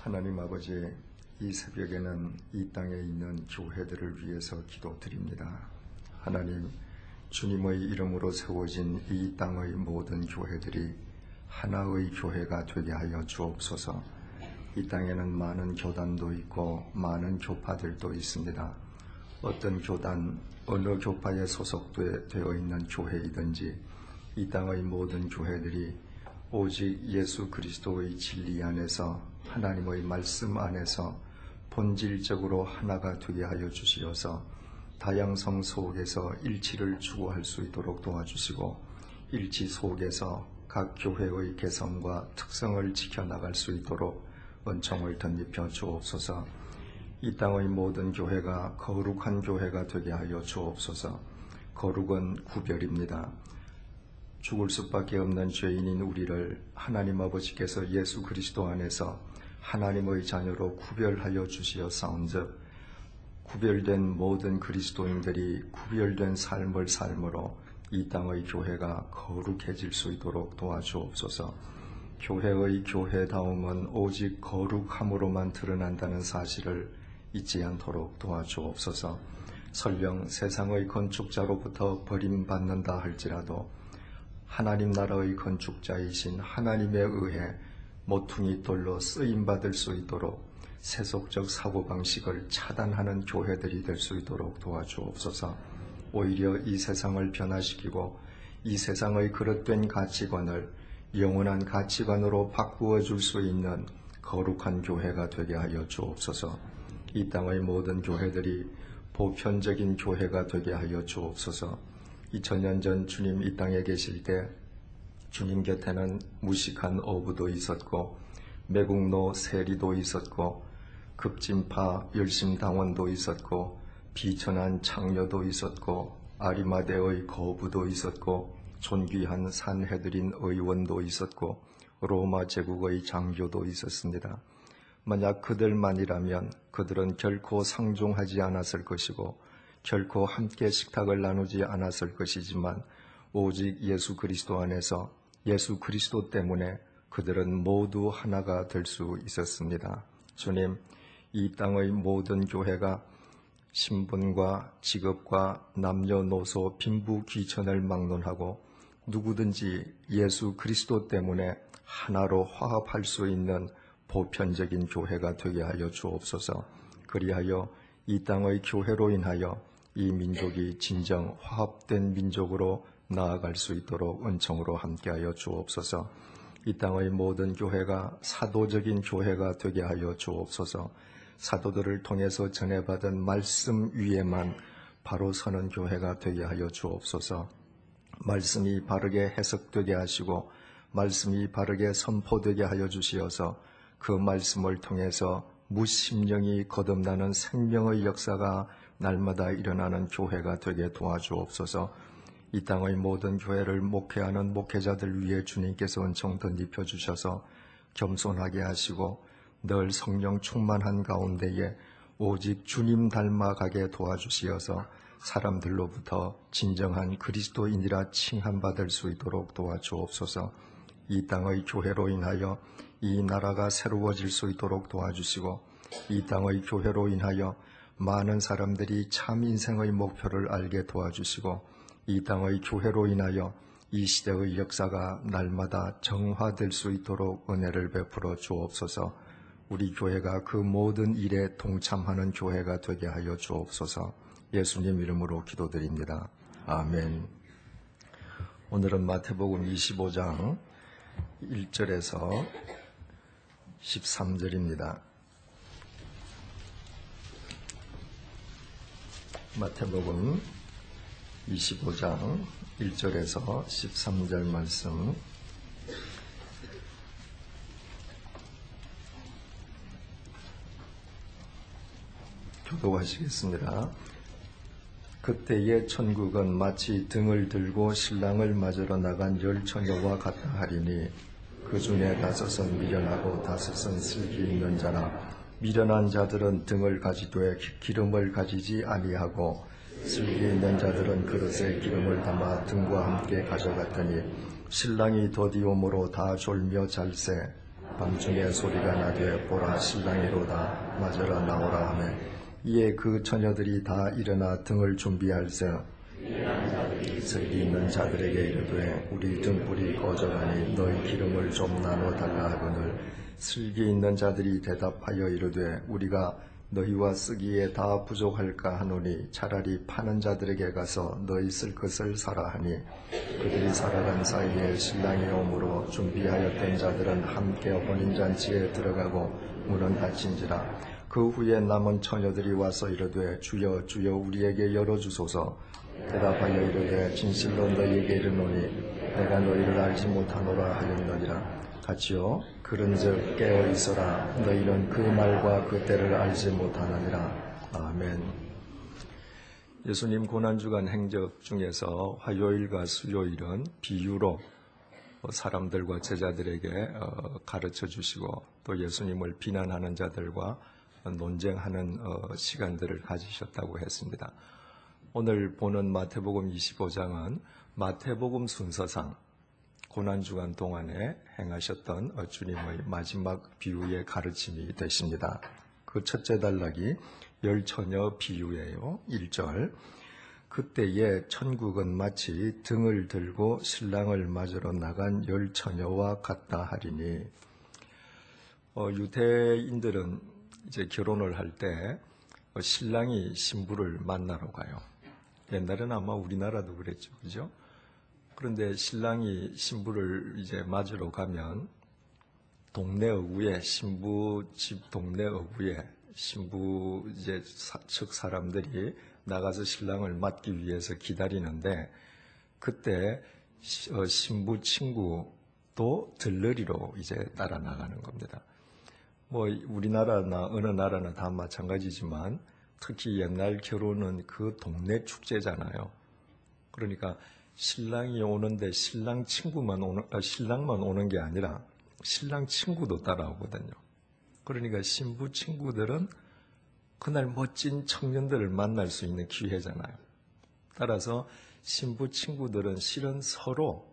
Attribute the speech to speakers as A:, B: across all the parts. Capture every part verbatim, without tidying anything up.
A: 하나님 아버지, 이 새벽에는 이 땅에 있는 교회들을 위해서 기도드립니다. 하나님, 주님의 이름으로 세워진 이 땅의 모든 교회들이 하나의 교회가 되게 하여 주옵소서. 이 땅에는 많은 교단도 있고 많은 교파들도 있습니다. 어떤 교단, 어느 교파에 소속되어 있는 교회이든지 이 땅의 모든 교회들이 오직 예수 그리스도의 진리 안에서, 하나님의 말씀 안에서 본질적으로 하나가 되게 하여 주시어서 다양성 속에서 일치를 추구할 수 있도록 도와주시고, 일치 속에서 각 교회의 개성과 특성을 지켜나갈 수 있도록 은총을 덧입혀 주옵소서. 이 땅의 모든 교회가 거룩한 교회가 되게 하여 주옵소서. 거룩은 구별입니다. 죽을 수밖에 없는 죄인인 우리를 하나님 아버지께서 예수 그리스도 안에서 하나님의 자녀로 구별하여 주시었사온즉, 구별된 모든 그리스도인들이 구별된 삶을 삶으로 이 땅의 교회가 거룩해질 수 있도록 도와주옵소서. 교회의 교회다움은 오직 거룩함으로만 드러난다는 사실을 잊지 않도록 도와주옵소서. 설령 세상의 건축자로부터 버림받는다 할지라도 하나님 나라의 건축자이신 하나님에 의해 모퉁이 돌로 쓰임받을 수 있도록 세속적 사고방식을 차단하는 교회들이 될 수 있도록 도와주옵소서. 오히려 이 세상을 변화시키고 이 세상의 그릇된 가치관을 영원한 가치관으로 바꾸어 줄 수 있는 거룩한 교회가 되게 하여 주옵소서. 이 땅의 모든 교회들이 보편적인 교회가 되게 하여 주옵소서. 이천 년 전 주님 이 땅에 계실 때 주님 곁에는 무식한 어부도 있었고 매국노 세리도 있었고 급진파 열심당원도 있었고 비천한 창녀도 있었고 아리마대의 거부도 있었고 존귀한 산헤드린 의원도 있었고 로마 제국의 장교도 있었습니다. 만약 그들만이라면 그들은 결코 상종하지 않았을 것이고 결코 함께 식탁을 나누지 않았을 것이지만 오직 예수 그리스도 안에서 예수 그리스도 때문에 그들은 모두 하나가 될 수 있었습니다. 주님, 이 땅의 모든 교회가 신분과 직업과 남녀노소 빈부귀천을 막론하고 누구든지 예수 그리스도 때문에 하나로 화합할 수 있는 보편적인 교회가 되게 하여 주옵소서. 그리하여 이 땅의 교회로 인하여 이 민족이 진정 화합된 민족으로 나아갈 수 있도록 은총으로 함께하여 주옵소서. 이 땅의 모든 교회가 사도적인 교회가 되게 하여 주옵소서. 사도들을 통해서 전해받은 말씀 위에만 바로 서는 교회가 되게 하여 주옵소서. 말씀이 바르게 해석되게 하시고 말씀이 바르게 선포되게 하여 주시어서 그 말씀을 통해서 무심령이 거듭나는 생명의 역사가 날마다 일어나는 교회가 되게 도와주옵소서. 이 땅의 모든 교회를 목회하는 목회자들 위해 주님께서 은총 덧입혀 주셔서 겸손하게 하시고 늘 성령 충만한 가운데에 오직 주님 닮아가게 도와주시어서 사람들로부터 진정한 그리스도인이라 칭함받을 수 있도록 도와주옵소서. 이 땅의 교회로 인하여 이 나라가 새로워질 수 있도록 도와주시고 이 땅의 교회로 인하여 많은 사람들이 참 인생의 목표를 알게 도와주시고 이 땅의 교회로 인하여 이 시대의 역사가 날마다 정화될 수 있도록 은혜를 베풀어 주옵소서. 우리 교회가 그 모든 일에 동참하는 교회가 되게 하여 주옵소서. 예수님 이름으로 기도드립니다. 아멘. 오늘은 마태복음 이십오 장 일 절에서 십삼 절입니다. 마태복음 이십오 장 일 절에서 십삼 절 말씀 교독하시겠습니다. 그때의 천국은 마치 등을 들고 신랑을 맞으러 나간 열 처녀와 같다 하리니 그 중에 다섯은 미련하고 다섯은 슬기 있는 자라. 미련한 자들은 등을 가지되 기름을 가지지 아니하고 슬기 있는 자들은 그릇에 기름을 담아 등과 함께 가져갔더니 신랑이 더디오므로 다 졸며 잘세 밤중에 소리가 나되 보라 신랑이로다 맞으러 나오라 하매 이에 그 처녀들이 다 일어나 등을 준비할세 슬기 있는 자들에게 이르되 우리 등불이 꺼져가니 너희 기름을 좀 나눠 달라 하거늘 슬기 있는 자들이 대답하여 이르되 우리가 너희와 쓰기에 다 부족할까 하노니 차라리 파는 자들에게 가서 너희 쓸 것을 사라 하니 그들이 살아간 사이에 신랑이 오므로 준비하였던 자들은 함께 혼인잔치에 들어가고 문은 닫힌지라. 그 후에 남은 처녀들이 와서 이르되 주여 주여 우리에게 열어주소서. 대답하여 이르되 진실로 너희에게 이르노니 내가 너희를 알지 못하노라 하였느니라. 같이요 그런즉 깨어 있어라 너희는 그 말과 그 때를 알지 못하느니라. 아멘. 예수님 고난주간 행적 중에서 화요일과 수요일은 비유로 사람들과 제자들에게 가르쳐 주시고 또 예수님을 비난하는 자들과 논쟁하는 시간들을 가지셨다고 했습니다. 오늘 보는 마태복음 이십오 장은 마태복음 순서상 고난주간 동안에 행하셨던 주님의 마지막 비유의 가르침이 되십니다. 그 첫째 단락이 열처녀 비유예요. 일 절 그때에 천국은 마치 등을 들고 신랑을 맞으러 나간 열처녀와 같다 하리니 어, 유대인들은 이제 결혼을 할 때 신랑이 신부를 만나러 가요. 옛날에는 아마 우리나라도 그랬죠. 그죠? 그런데 신랑이 신부를 이제 맞으러 가면 동네 어구에 신부 집 동네 어구에 신부 이제 측 사람들이 나가서 신랑을 맞기 위해서 기다리는데 그때 신부 친구도 들러리로 이제 따라 나가는 겁니다. 뭐 우리나라나 어느 나라나 다 마찬가지지만 특히 옛날 결혼은 그 동네 축제잖아요. 그러니까 신랑이 오는데 신랑 친구만 오는, 아, 신랑만 오는 게 아니라 신랑 친구도 따라오거든요. 그러니까 신부 친구들은 그날 멋진 청년들을 만날 수 있는 기회잖아요. 따라서 신부 친구들은 실은 서로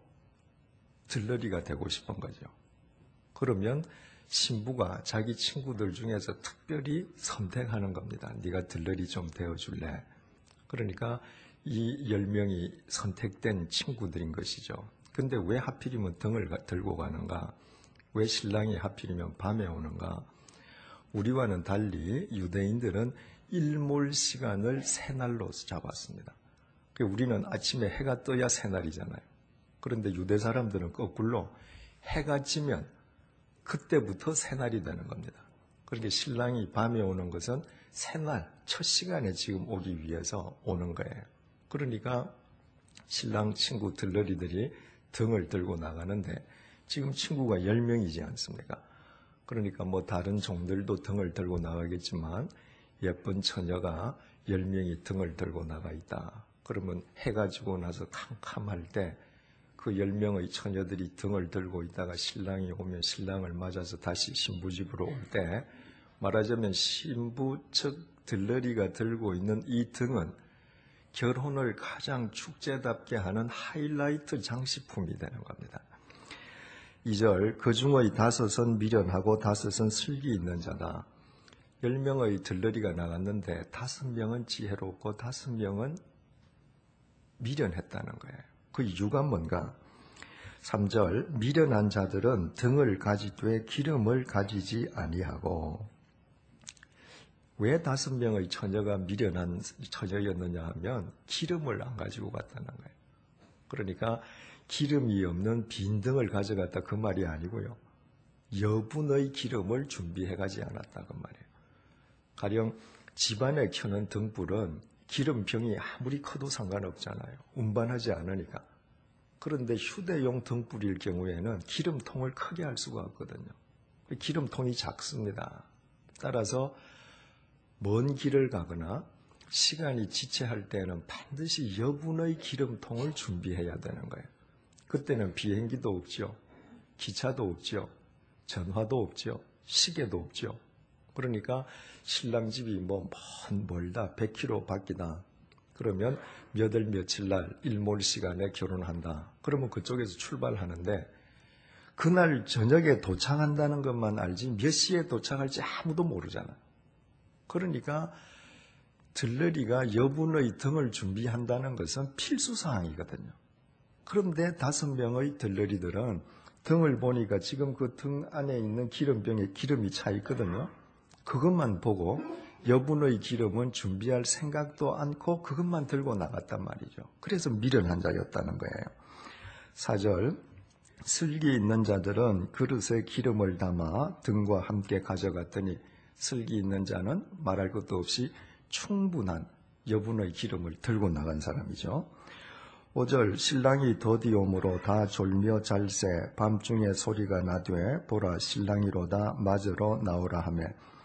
A: 들러리가 되고 싶은 거죠. 그러면 신부가 자기 친구들 중에서 특별히 선택하는 겁니다. 네가 들러리 좀 되어줄래? 그러니까 이 열 명이 선택된 친구들인 것이죠. 근데 왜 하필이면 등을 들고 가는가? 왜 신랑이 하필이면 밤에 오는가? 우리와는 달리 유대인들은 일몰 시간을 새날로 잡았습니다. 우리는 아침에 해가 떠야 새날이잖아요. 그런데 유대 사람들은 거꾸로 해가 지면 그때부터 새날이 되는 겁니다. 그러니까 신랑이 밤에 오는 것은 새날, 첫 시간에 지금 오기 위해서 오는 거예요. 그러니까 신랑 친구 들러리들이 등을 들고 나가는데 지금 친구가 열 명이지 않습니까? 그러니까 뭐 다른 종들도 등을 들고 나가겠지만 예쁜 처녀가 열 명이 등을 들고 나가 있다. 그러면 해가 지고 나서 캄캄할 때 그 열 명의 처녀들이 등을 들고 있다가 신랑이 오면 신랑을 맞아서 다시 신부 집으로 올 때 말하자면 신부 측 들러리가 들고 있는 이 등은 결혼을 가장 축제답게 하는 하이라이트 장식품이 되는 겁니다. 이 절 그 중의 다섯은 미련하고 다섯은 슬기 있는 자다. 열 명의 들러리가 나갔는데 다섯 명은 지혜롭고 다섯 명은 미련했다는 거예요. 그 이유가 뭔가? 삼 절 미련한 자들은 등을 가지되 기름을 가지지 아니하고. 왜 다섯 명의 처녀가 미련한 처녀였느냐 하면 기름을 안 가지고 갔다는 거예요. 그러니까 기름이 없는 빈 등을 가져갔다 그 말이 아니고요. 여분의 기름을 준비해 가지 않았다 그 말이에요. 가령 집안에 켜는 등불은 기름병이 아무리 커도 상관없잖아요. 운반하지 않으니까. 그런데 휴대용 등불일 경우에는 기름통을 크게 할 수가 없거든요. 기름통이 작습니다. 따라서 먼 길을 가거나 시간이 지체할 때는 반드시 여분의 기름통을 준비해야 되는 거예요. 그때는 비행기도 없죠. 기차도 없죠. 전화도 없죠. 시계도 없죠. 그러니까 신랑 집이 뭐 먼 멀다 백 킬로미터 밖이다. 그러면 몇 월 며칠 날 일몰 시간에 결혼한다. 그러면 그쪽에서 출발하는데 그날 저녁에 도착한다는 것만 알지 몇 시에 도착할지 아무도 모르잖아요. 그러니까 들러리가 여분의 등을 준비한다는 것은 필수사항이거든요. 그런데 다섯 명의 들러리들은 등을 보니까 지금 그 등 안에 있는 기름병에 기름이 차 있거든요. 그것만 보고 여분의 기름은 준비할 생각도 않고 그것만 들고 나갔단 말이죠. 그래서 미련한 자였다는 거예요. 사 절, 슬기 있는 자들은 그릇에 기름을 담아 등과 함께 가져갔더니 슬기 있는 자는 말할 것도 없이 충분한 여분의 기름을 들고 나간 사람이죠. 오 절, 신랑이 더디 오므로 다 졸며 잘새 밤중에 소리가 나되 보라 신랑이로다 맞으러 나오라 하며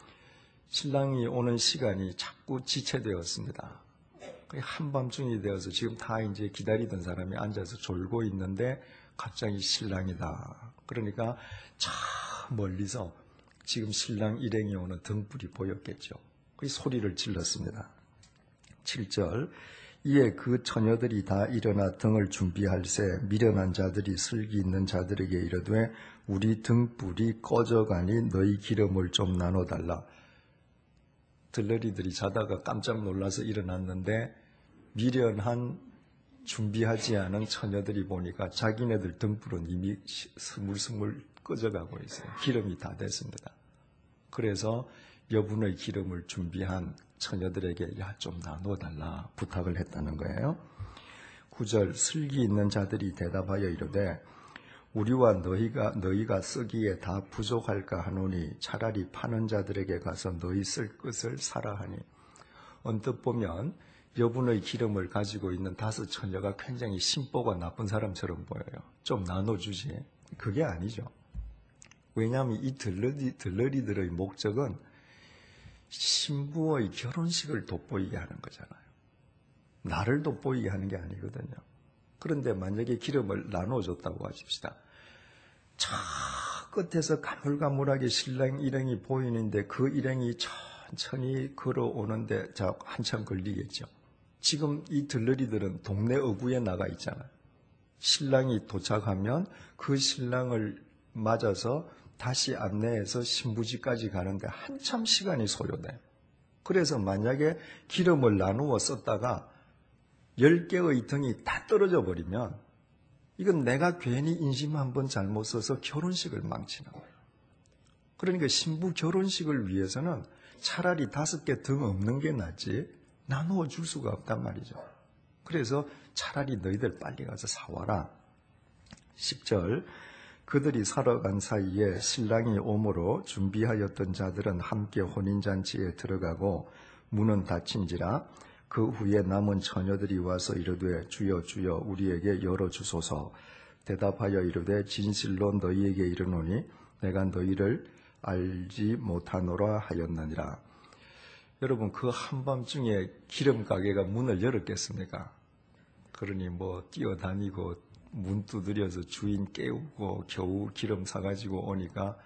A: 신랑이 오는 시간이 자꾸 지체되었습니다. 한밤중이 되어서 지금 다 이제 기다리던 사람이 앉아서 졸고 있는데 갑자기 신랑이다. 그러니까 저 멀리서 지금 신랑 일행이 오는 등불이 보였겠죠. 그 소리를 질렀습니다. 칠 절, 이에 그 처녀들이 다 일어나 등을 준비할새 미련한 자들이 슬기 있는 자들에게 이르되 우리 등불이 꺼져가니 너희 기름을 좀 나눠달라. 들러리들이 자다가 깜짝 놀라서 일어났는데 미련한 준비하지 않은 처녀들이 보니까 자기네들 등불은 이미 스물스물 꺼져가고 있어요. 기름이 다 됐습니다. 그래서 여분의 기름을 준비한 처녀들에게 야, 좀 나눠달라 부탁을 했다는 거예요. 구 절, 슬기 있는 자들이 대답하여 이르되 우리와 너희가 너희가 쓰기에 다 부족할까 하노니 차라리 파는 자들에게 가서 너희 쓸 것을 사라 하니. 언뜻 보면 여분의 기름을 가지고 있는 다섯 처녀가 굉장히 심보가 나쁜 사람처럼 보여요. 좀 나눠주지. 그게 아니죠. 왜냐하면 이 들러리, 들러리들의 목적은 신부의 결혼식을 돋보이게 하는 거잖아요. 나를 돋보이게 하는 게 아니거든요. 그런데 만약에 기름을 나눠줬다고 하십시다. 저 끝에서 가물가물하게 신랑 일행이 보이는데 그 일행이 천천히 걸어오는데 자 한참 걸리겠죠. 지금 이 들러리들은 동네 어구에 나가 있잖아요. 신랑이 도착하면 그 신랑을 맞아서 다시 안내해서 신부집까지 가는데 한참 시간이 소요돼요. 그래서 만약에 기름을 나누어 썼다가 열 개의 등이 다 떨어져 버리면 이건 내가 괜히 인심 한번 잘못 써서 결혼식을 망치는 거예요. 그러니까 신부 결혼식을 위해서는 차라리 다섯 개 등 없는 게 낫지 나누어 줄 수가 없단 말이죠. 그래서 차라리 너희들 빨리 가서 사와라. 십 절, 그들이 살아간 사이에 신랑이 오므로 준비하였던 자들은 함께 혼인잔치에 들어가고 문은 닫힌지라. 그 후에 남은 처녀들이 와서 이르되 주여 주여 우리에게 열어주소서. 대답하여 이르되 진실로 너희에게 이르노니 내가 너희를 알지 못하노라 하였느니라. 여러분, 그 한밤중에 기름 가게가 문을 열었겠습니까? 그러니 뭐 뛰어다니고 문 두드려서 주인 깨우고 겨우 기름 사가지고 오니까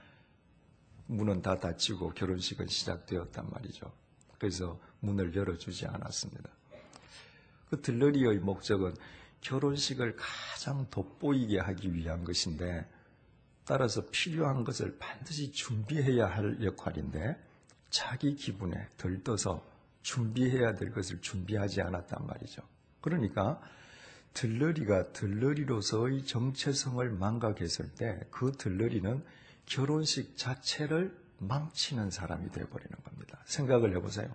A: 문은 다 닫히고 결혼식은 시작되었단 말이죠. 그래서 문을 열어주지 않았습니다. 그 들러리의 목적은 결혼식을 가장 돋보이게 하기 위한 것인데 따라서 필요한 것을 반드시 준비해야 할 역할인데 자기 기분에 들떠서 준비해야 될 것을 준비하지 않았단 말이죠. 그러니까 들러리가 들러리로서의 정체성을 망각했을 때 그 들러리는 결혼식 자체를 망치는 사람이 되어버리는 겁니다. 생각을 해보세요.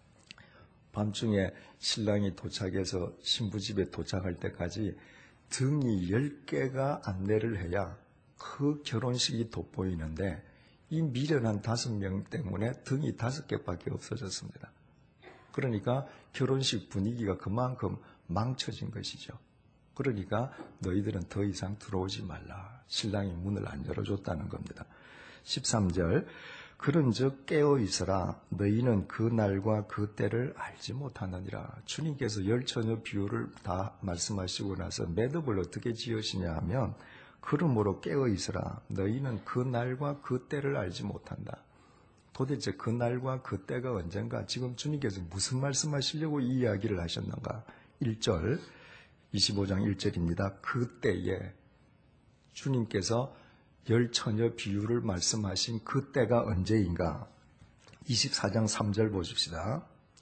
A: 밤중에 신랑이 도착해서 신부집에 도착할 때까지 등이 열 개가 안내를 해야 그 결혼식이 돋보이는데 이 미련한 다섯 명 때문에 등이 다섯 개밖에 없어졌습니다. 그러니까 결혼식 분위기가 그만큼 망쳐진 것이죠. 그러니까 너희들은 더 이상 들어오지 말라. 신랑이 문을 안 열어줬다는 겁니다. 십삼 절, 그런즉 깨어 있으라. 너희는 그 날과 그 때를 알지 못하느니라. 주님께서 열 처녀 비유를 다 말씀하시고 나서 매듭을 어떻게 지으시냐 하면 그러므로 깨어 있으라. 너희는 그 날과 그 때를 알지 못한다. 도대체 그 날과 그 때가 언젠가? 지금 주님께서 무슨 말씀하시려고 이 이야기를 하셨는가? 일 절, 이십오 장 일 절입니다. 그 때에 주님께서 열 처녀 비유를 말씀하신 그 때가 언제인가? 이십사 장 삼 절 보십시다.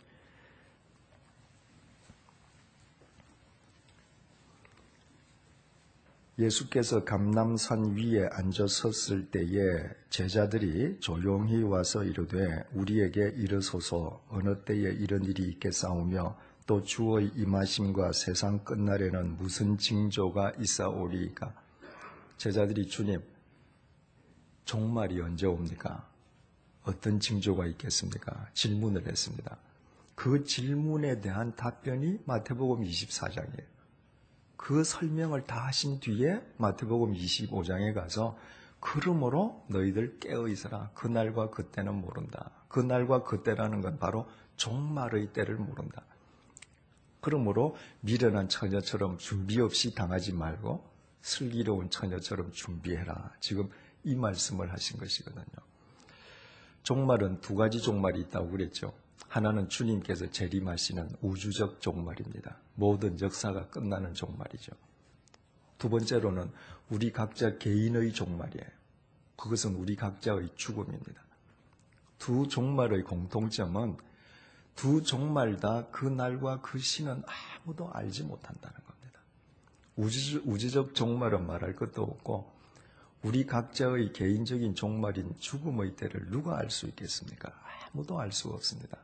A: 예수께서 감람산 위에 앉아 섰을 때에 제자들이 조용히 와서 이르되 우리에게 이르소서 어느 때에 이런 일이 있겠사오며 또 주의 임하심과 세상 끝날에는 무슨 징조가 있사오리이까? 제자들이 주님, 종말이 언제 옵니까? 어떤 징조가 있겠습니까? 질문을 했습니다. 그 질문에 대한 답변이 마태복음 이십사 장이에요. 그 설명을 다 하신 뒤에 마태복음 이십오 장에 가서 그러므로 너희들 깨어 있어라. 그날과 그때는 모른다. 그날과 그때라는 건 바로 종말의 때를 모른다. 그러므로 미련한 처녀처럼 준비 없이 당하지 말고 슬기로운 처녀처럼 준비해라. 지금 이 말씀을 하신 것이거든요. 종말은 두 가지 종말이 있다고 그랬죠. 하나는 주님께서 재림하시는 우주적 종말입니다. 모든 역사가 끝나는 종말이죠. 두 번째로는 우리 각자 개인의 종말이에요. 그것은 우리 각자의 죽음입니다. 두 종말의 공통점은 두 종말 다 그 날과 그 시는 아무도 알지 못한다는 겁니다. 우주, 우주적 종말은 말할 것도 없고 우리 각자의 개인적인 종말인 죽음의 때를 누가 알 수 있겠습니까? 아무도 알 수가 없습니다.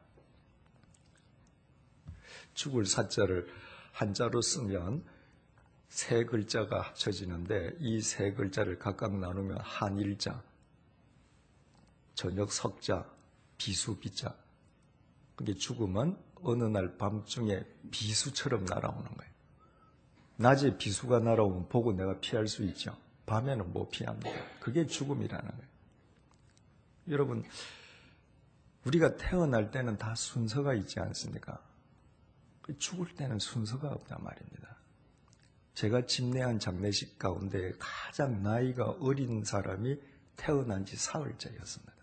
A: 죽을 사자를 한자로 쓰면 세 글자가 합쳐지는데 이 세 글자를 각각 나누면 한일자, 저녁 석자, 비수 비자. 그게 죽음은 어느 날 밤중에 비수처럼 날아오는 거예요. 낮에 비수가 날아오면 보고 내가 피할 수 있죠. 밤에는 못 피합니다. 그게 죽음이라는 거예요. 여러분, 우리가 태어날 때는 다 순서가 있지 않습니까? 죽을 때는 순서가 없단 말입니다. 제가 집례한 장례식 가운데 가장 나이가 어린 사람이 태어난 지 사흘째였습니다.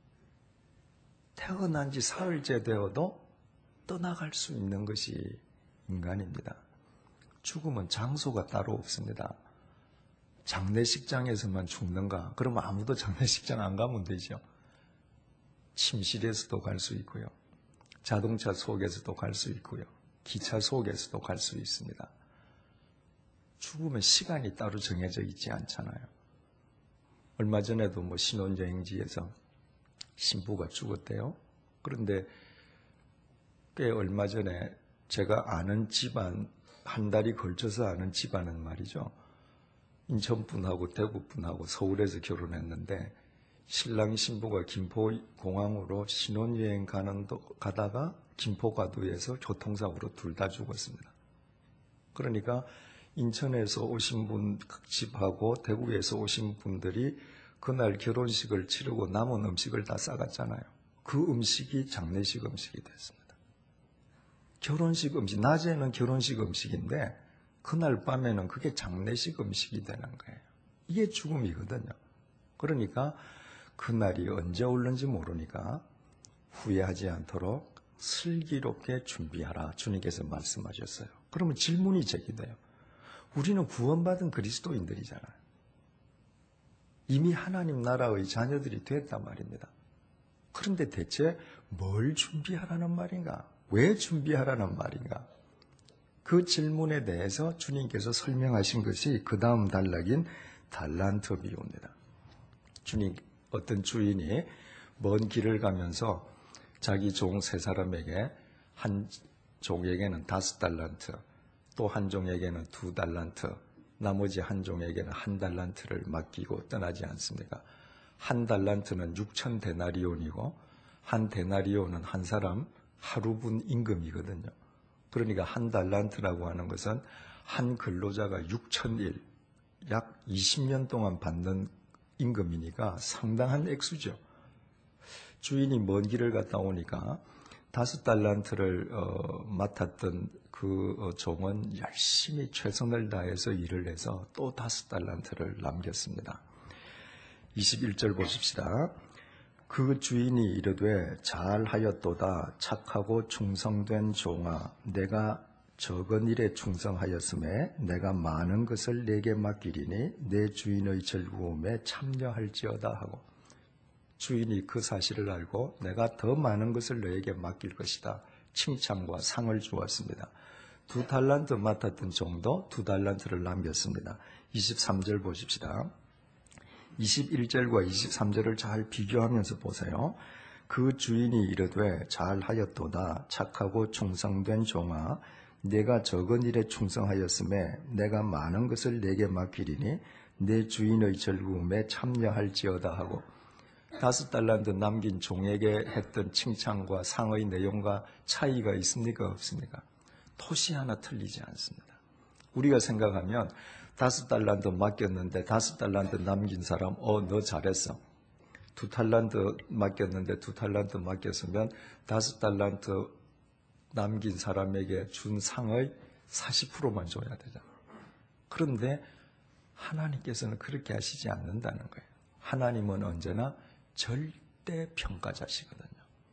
A: 태어난 지 사흘째 되어도 떠나갈 수 있는 것이 인간입니다. 죽음은 장소가 따로 없습니다. 장례식장에서만 죽는가? 그러면 아무도 장례식장 안 가면 되죠. 침실에서도 갈 수 있고요. 자동차 속에서도 갈 수 있고요. 기차 속에서도 갈 수 있습니다. 죽으면 시간이 따로 정해져 있지 않잖아요. 얼마 전에도 뭐 신혼여행지에서 신부가 죽었대요. 그런데 꽤 얼마 전에 제가 아는 집안, 한 달이 걸쳐서 아는 집안은 말이죠. 인천분하고 대구분하고 서울에서 결혼했는데 신랑 신부가 김포공항으로 신혼여행 가는 도, 가다가 김포과도에서 교통사고로 둘 다 죽었습니다. 그러니까 인천에서 오신 분 집하고 대구에서 오신 분들이 그날 결혼식을 치르고 남은 음식을 다 싸갔잖아요. 그 음식이 장례식 음식이 됐습니다. 결혼식 음식, 낮에는 결혼식 음식인데 그날 밤에는 그게 장례식 음식이 되는 거예요. 이게 죽음이거든요. 그러니까 그날이 언제 올는지 모르니까 후회하지 않도록 슬기롭게 준비하라. 주님께서 말씀하셨어요. 그러면 질문이 제기돼요. 우리는 구원받은 그리스도인들이잖아요. 이미 하나님 나라의 자녀들이 됐단 말입니다. 그런데 대체 뭘 준비하라는 말인가? 왜 준비하라는 말인가? 그 질문에 대해서 주님께서 설명하신 것이 그 다음 단락인 달란트 비유입니다. 주님, 어떤 주인이 먼 길을 가면서 자기 종 세 사람에게 한 종에게는 다섯 달란트, 또 한 종에게는 두 달란트, 나머지 한 종에게는 한 달란트를 맡기고 떠나지 않습니까? 한 달란트는 육천 데나리온이고 한 데나리온은 한 사람 하루분 임금이거든요. 그러니까 한 달란트라고 하는 것은 한 근로자가 육천 일, 약 이십 년 동안 받는 임금이니까 상당한 액수죠. 주인이 먼 길을 갔다 오니까 다섯 달란트를 어, 맡았던 그 어, 종은 열심히 최선을 다해서 일을 해서 또 다섯 달란트를 남겼습니다. 이십일 절 보십시다. 그 주인이 이르되 잘하였도다 착하고 충성된 종아, 내가 적은 일에 충성하였음에 내가 많은 것을 내게 맡기리니 내 주인의 즐거움에 참여할지어다 하고, 주인이 그 사실을 알고 내가 더 많은 것을 너에게 맡길 것이다, 칭찬과 상을 주었습니다. 두 달란트 맡았던 종도 두 달란트를 남겼습니다. 이십삼 절 보십시다. 이십일 절과 이십삼 절을 잘 비교하면서 보세요. 그 주인이 이르되 잘하였도다 착하고 충성된 종아, 내가 적은 일에 충성하였음에 내가 많은 것을 내게 맡기리니 내 주인의 즐거움에 참여할지어다 하고, 다섯 달란트 남긴 종에게 했던 칭찬과 상의 내용과 차이가 있습니까? 없습니까? 토시 하나 틀리지 않습니다. 우리가 생각하면 다섯 달란트 맡겼는데 다섯 달란트 남긴 사람, 어, 너 잘했어. 두 달란트 맡겼는데 두 달란트 맡겼으면 다섯 달란트 남긴 사람에게 준 상의 사십 퍼센트만 줘야 되잖아. 그런데 하나님께서는 그렇게 하시지 않는다는 거예요. 하나님은 언제나 절대 평가자시거든요.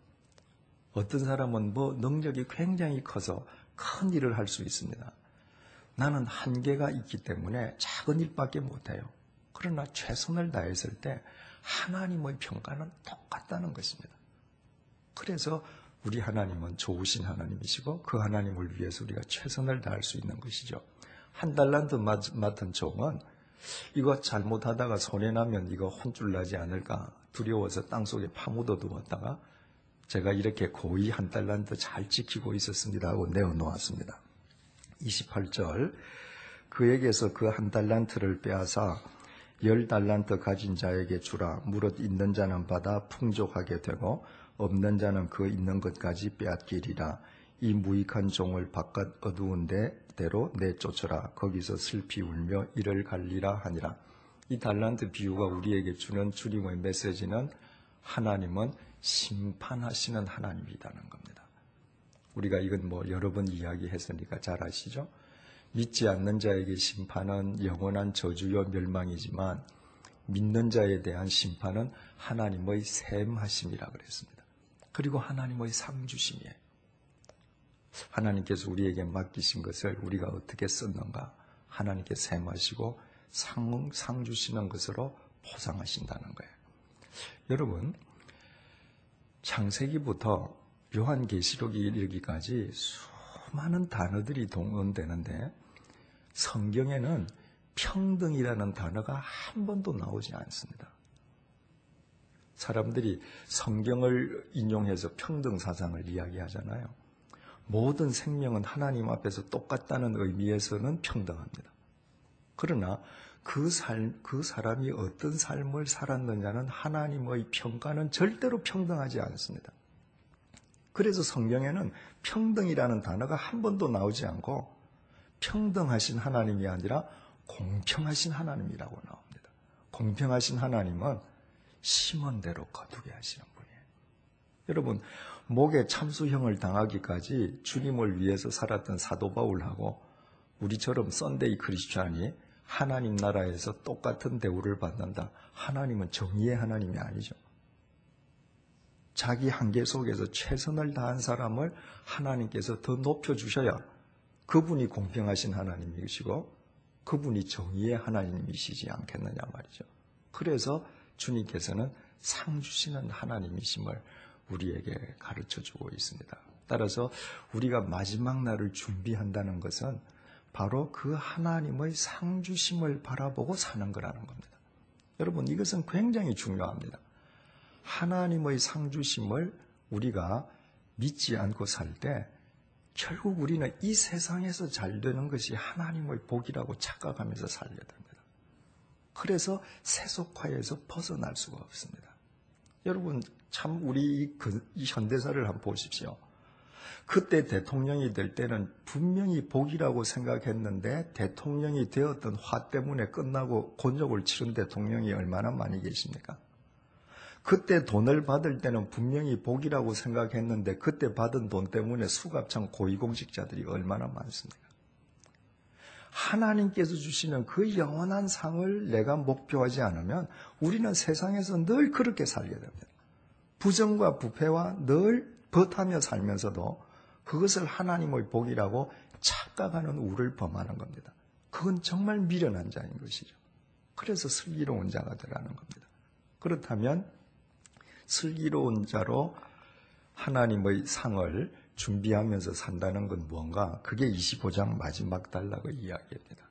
A: 어떤 사람은 뭐 능력이 굉장히 커서 큰 일을 할 수 있습니다. 나는 한계가 있기 때문에 작은 일밖에 못해요. 그러나 최선을 다했을 때 하나님의 평가는 똑같다는 것입니다. 그래서 우리 하나님은 좋으신 하나님이시고 그 하나님을 위해서 우리가 최선을 다할 수 있는 것이죠. 한 달란트 맡은 종은 이거 잘못하다가 손해나면 이거 혼쭐 나지 않을까 두려워서 땅속에 파묻어 두었다가 제가 이렇게 고이 한 달란트 잘 지키고 있었습니다 하고 내어놓았습니다. 이십팔 절, 그에게서 그 한 달란트를 빼앗아 열 달란트 가진 자에게 주라. 무릇 있는 자는 받아 풍족하게 되고 없는 자는 그 있는 것까지 빼앗기리라. 이 무익한 종을 바깥 어두운 데대로 내쫓으라. 거기서 슬피 울며 이를 갈리라 하니라. 이 달란트 비유가 우리에게 주는 주님의 메시지는 하나님은 심판하시는 하나님이라는 겁니다. 우리가 이건 뭐 여러 번 이야기했으니까 잘 아시죠? 믿지 않는 자에게 심판은 영원한 저주요 멸망이지만 믿는 자에 대한 심판은 하나님의 샘하심이라 그랬습니다. 그리고 하나님의 상 주심이에요. 하나님께서 우리에게 맡기신 것을 우리가 어떻게 썼는가 하나님께 샘하시고 상, 상 주시는 것으로 보상하신다는 거예요. 여러분, 창세기부터 요한계시록이 이르기까지 수많은 단어들이 동원되는데 성경에는 평등이라는 단어가 한 번도 나오지 않습니다. 사람들이 성경을 인용해서 평등 사상을 이야기하잖아요. 모든 생명은 하나님 앞에서 똑같다는 의미에서는 평등합니다. 그러나 그 삶, 그 사람이 어떤 삶을 살았느냐는 하나님의 평가는 절대로 평등하지 않습니다. 그래서 성경에는 평등이라는 단어가 한 번도 나오지 않고 평등하신 하나님이 아니라 공평하신 하나님이라고 나옵니다. 공평하신 하나님은 심은 대로 거두게 하시는 분이에요. 여러분, 목에 참수형을 당하기까지 주님을 위해서 살았던 사도 바울하고 우리처럼 썬데이 크리스찬이 하나님 나라에서 똑같은 대우를 받는다. 하나님은 정의의 하나님이 아니죠. 자기 한계 속에서 최선을 다한 사람을 하나님께서 더 높여주셔야 그분이 공평하신 하나님이시고 그분이 정의의 하나님이시지 않겠느냐 말이죠. 그래서 주님께서는 상 주시는 하나님이심을 우리에게 가르쳐주고 있습니다. 따라서 우리가 마지막 날을 준비한다는 것은 바로 그 하나님의 상 주심을 바라보고 사는 거라는 겁니다. 여러분, 이것은 굉장히 중요합니다. 하나님의 상 주심을 우리가 믿지 않고 살 때 결국 우리는 이 세상에서 잘 되는 것이 하나님의 복이라고 착각하면서 살게 됩니다. 그래서 세속화에서 벗어날 수가 없습니다. 여러분, 참 우리 그, 이 현대사를 한번 보십시오. 그때 대통령이 될 때는 분명히 복이라고 생각했는데 대통령이 되었던 화 때문에 끝나고 곤욕을 치른 대통령이 얼마나 많이 계십니까? 그때 돈을 받을 때는 분명히 복이라고 생각했는데 그때 받은 돈 때문에 수갑찬 고위공직자들이 얼마나 많습니까? 하나님께서 주시는 그 영원한 상을 내가 목표하지 않으면 우리는 세상에서 늘 그렇게 살게 됩니다. 부정과 부패와 늘 벗하며 살면서도 그것을 하나님의 복이라고 착각하는 우를 범하는 겁니다. 그건 정말 미련한 자인 것이죠. 그래서 슬기로운 자가 되라는 겁니다. 그렇다면 슬기로운 자로 하나님의 상을 준비하면서 산다는 건 뭔가? 그게 이십오 장 마지막 단락의 이야기입니다.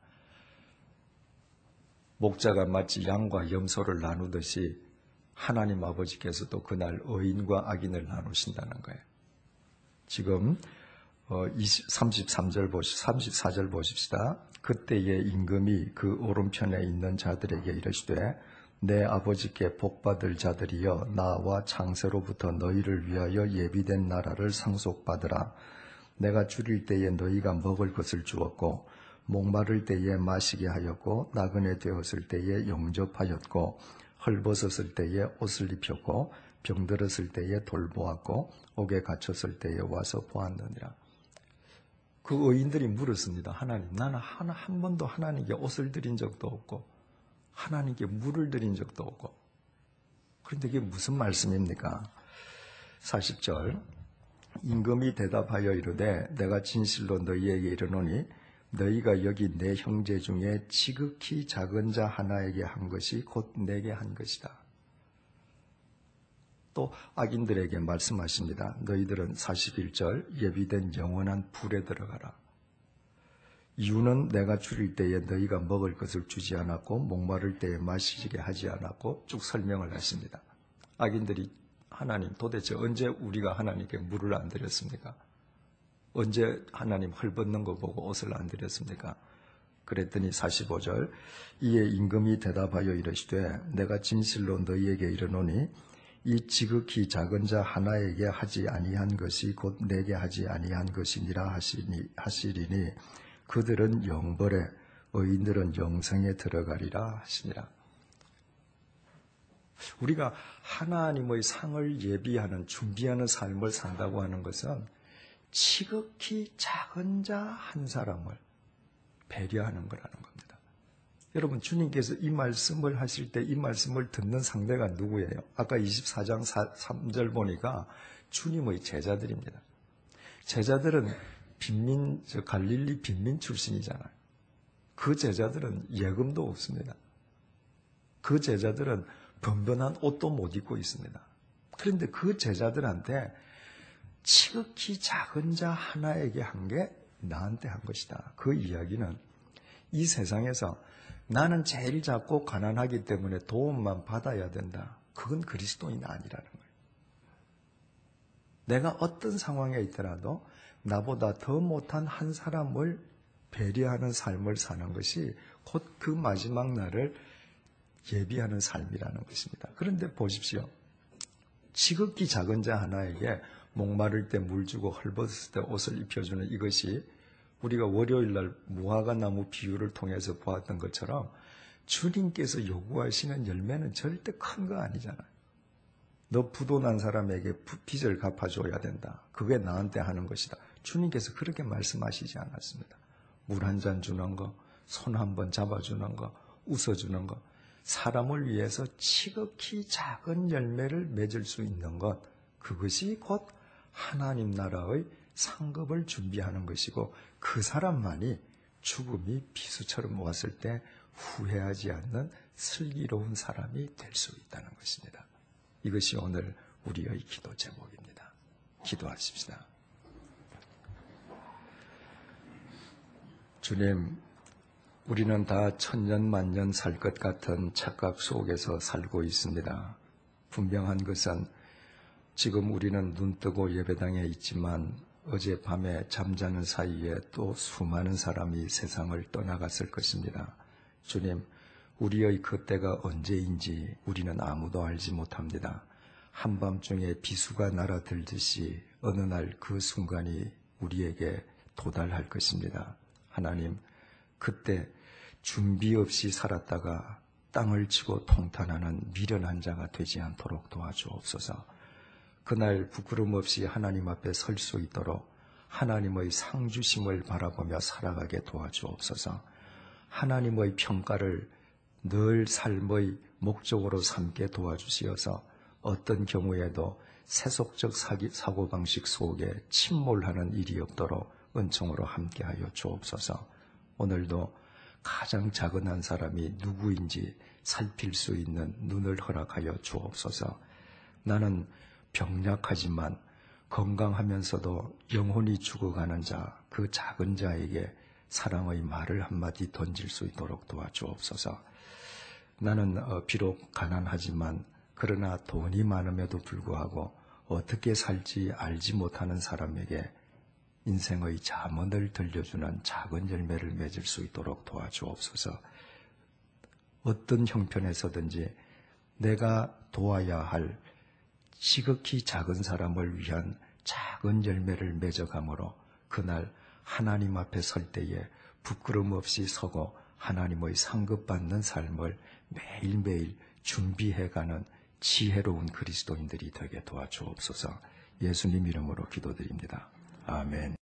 A: 목자가 마치 양과 염소를 나누듯이 하나님 아버지께서도 그날 의인과 악인을 나누신다는 거예요. 지금 삼십삼 절 보시, 삼십사 절 보십시다. 그때의 임금이 그 오른편에 있는 자들에게 이르시되 내 아버지께 복받을 자들이여 나와 창세로부터 너희를 위하여 예비된 나라를 상속받으라. 내가 줄일 때에 너희가 먹을 것을 주었고 목마를 때에 마시게 하였고 나그네 되었을 때에 영접하였고 헐벗었을 때에 옷을 입혔고 병들었을 때에 돌보았고 옥에 갇혔을 때에 와서 보았느니라. 그 의인들이 물었습니다. 하나님, 나는 하나, 한 번도 하나님께 옷을 드린 적도 없고 하나님께 물을 드린 적도 없고. 그런데 이게 무슨 말씀입니까? 사십 절 임금이 대답하여 이르되 내가 진실로 너희에게 이르노니 너희가 여기 내 형제 중에 지극히 작은 자 하나에게 한 것이 곧 내게 한 것이다. 또 악인들에게 말씀하십니다. 너희들은 사십일 절 예비된 영원한 불에 들어가라. 이유는 내가 줄일 때에 너희가 먹을 것을 주지 않았고 목마를 때에 마시게 하지 않았고 쭉 설명을 하십니다. 악인들이 하나님 도대체 언제 우리가 하나님께 물을 안 드렸습니까? 언제 하나님 헐벗는 거 보고 옷을 안 드렸습니까? 그랬더니 사십오 절 이에 임금이 대답하여 이르시되 내가 진실로 너희에게 이르노니 이 지극히 작은 자 하나에게 하지 아니한 것이 곧 내게 하지 아니한 것이니라 하시니, 하시리니 그들은 영벌에 의인들은 영생에 들어가리라 하시니라. 우리가 하나님의 상을 예비하는 준비하는 삶을 산다고 하는 것은 지극히 작은 자 한 사람을 배려하는 거라는 겁니다. 여러분 주님께서 이 말씀을 하실 때 이 말씀을 듣는 상대가 누구예요? 아까 이십사 장 삼 절 보니까 주님의 제자들입니다. 제자들은 빈민, 저 갈릴리 빈민 출신이잖아요. 그 제자들은 예금도 없습니다. 그 제자들은 번번한 옷도 못 입고 있습니다. 그런데 그 제자들한테 지극히 작은 자 하나에게 한 게 나한테 한 것이다. 그 이야기는 이 세상에서 나는 제일 작고 가난하기 때문에 도움만 받아야 된다. 그건 그리스도인 아니라는 거예요. 내가 어떤 상황에 있더라도 나보다 더 못한 한 사람을 배려하는 삶을 사는 것이 곧 그 마지막 날을 예비하는 삶이라는 것입니다. 그런데 보십시오. 지극히 작은 자 하나에게 목마를 때 물 주고 헐벗을 때 옷을 입혀주는 이것이 우리가 월요일 날 무화과 나무 비유를 통해서 보았던 것처럼 주님께서 요구하시는 열매는 절대 큰 거 아니잖아요. 너 부도난 사람에게 빚을 갚아줘야 된다. 그게 나한테 하는 것이다. 주님께서 그렇게 말씀하시지 않았습니다. 물 한 잔 주는 거, 손 한 번 잡아주는 거, 웃어주는 거. 사람을 위해서 지극히 작은 열매를 맺을 수 있는 것, 그것이 곧 하나님 나라의 상급을 준비하는 것이고 그 사람만이 죽음이 비수처럼 왔을 때 후회하지 않는 슬기로운 사람이 될 수 있다는 것입니다. 이것이 오늘 우리의 기도 제목입니다. 기도하십시다. 주님, 우리는 다 천년 만년 살 것 같은 착각 속에서 살고 있습니다. 분명한 것은 지금 우리는 눈 뜨고 예배당에 있지만 어젯밤에 잠자는 사이에 또 수많은 사람이 세상을 떠나갔을 것입니다. 주님, 우리의 그때가 언제인지 우리는 아무도 알지 못합니다. 한밤중에 비수가 날아들듯이 어느 날 그 순간이 우리에게 도달할 것입니다. 하나님, 그때 준비 없이 살았다가 땅을 치고 통탄하는 미련한 자가 되지 않도록 도와주옵소서. 그날 부끄럼 없이 하나님 앞에 설 수 있도록 하나님의 상주심을 바라보며 살아가게 도와주옵소서. 하나님의 평가를 늘 삶의 목적으로 삼게 도와주시어서 어떤 경우에도 세속적 사고방식 속에 침몰하는 일이 없도록
B: 은총으로 함께하여 주옵소서. 오늘도 가장 작은 한 사람이 누구인지 살필 수 있는 눈을 허락하여 주옵소서. 나는 병약하지만 건강하면서도 영혼이 죽어가는 자, 그 작은 자에게 사랑의 말을 한마디 던질 수 있도록 도와주옵소서. 나는 비록 가난하지만 그러나 돈이 많음에도 불구하고 어떻게 살지 알지 못하는 사람에게 인생의 잠언을 들려주는 작은 열매를 맺을 수 있도록 도와주옵소서. 어떤 형편에서든지 내가 도와야 할 지극히 작은 사람을 위한 작은 열매를 맺어가므로 그날 하나님 앞에 설 때에 부끄럼 없이 서고 하나님의 상급받는 삶을 매일매일 준비해가는 지혜로운 그리스도인들이 되게 도와주옵소서. 예수님 이름으로 기도드립니다. 아멘.